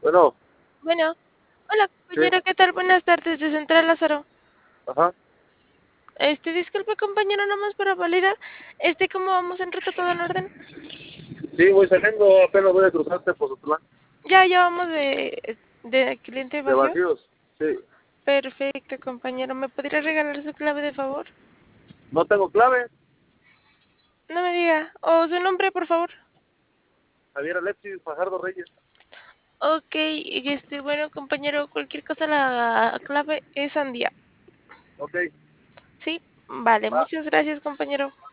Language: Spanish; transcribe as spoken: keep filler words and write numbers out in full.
Bueno, Bueno, hola sí, compañero, ¿qué tal? Buenas tardes de Central Lázaro. ajá. Este, disculpe compañero, nomás para validar, este, ¿cómo vamos en ruta? ¿Todo en orden? Sí, voy saliendo, apenas voy a cruzarte por su plan Ya, ya vamos de, de cliente de vacío. vacíos. Sí, Perfecto, compañero, ¿me podría regalar su clave de favor? no tengo clave. No me diga, o su nombre, por favor. Javier Alexis Fajardo Reyes. Ok, este, bueno, compañero, cualquier cosa la clave es sandía. Ok, Sí, vale, va. muchas gracias, compañero.